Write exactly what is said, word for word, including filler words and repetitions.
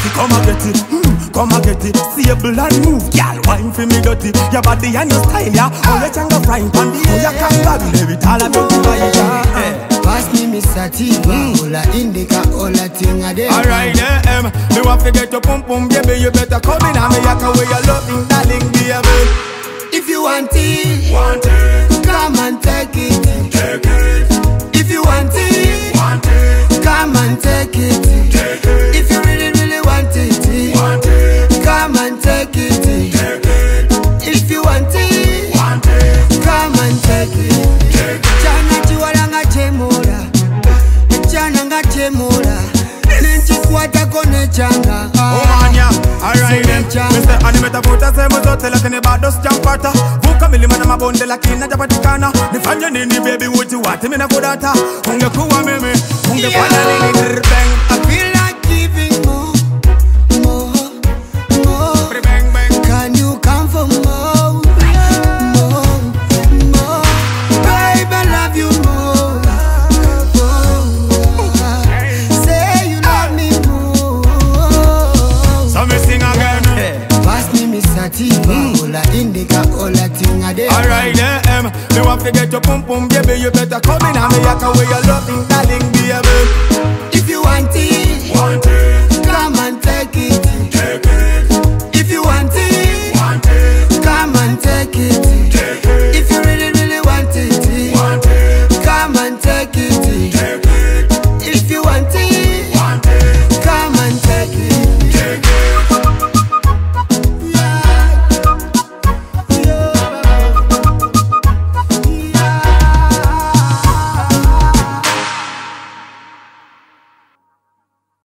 See, come and get it, mm, come and get it. Stable and move, girl, wine for me dirty. Your body and your style, yeah. Oh, you can go frying pan, oh, you can go baby. All about you, yeah. Pass me, Miss Sativa, Ola Indica, Ola Tinga de. Alright, eh, um, me want to get your pum pum, baby. You better come in and me yaka where you loving, darling, baby. If you want it, Want it, come and take it. take it. If you want it, Want it, come and take it. take it. If you really, really want it, Want it, come and take it. take it. If you want it, Want it, come and take it. take it. Chana chiwala nga chemura, chana nga chemura. Ninchi kwata kone changa. Oh man, yeah, alright then. Mister Animeta Puta say mo zote lakini bado sijampata. Vuka milima na mabonde lakini hajapatikana. Nifanye nini baby, would you want me na kudata? Ungekuwa mimi, ungekuwa nini bang. I feel like giving more, more, more. Bang bang. Can you come for more, more, more? Babe, I love you more, more. Say you love me more. So me sing again. Pass me, Miss Sativa, Ola Indica, Ola Tinga de. Alright, eh, um, me want to get your pum pum, baby. You better come in and me yaka where you loving, darling, baby. If you want it, Want it, come and take it.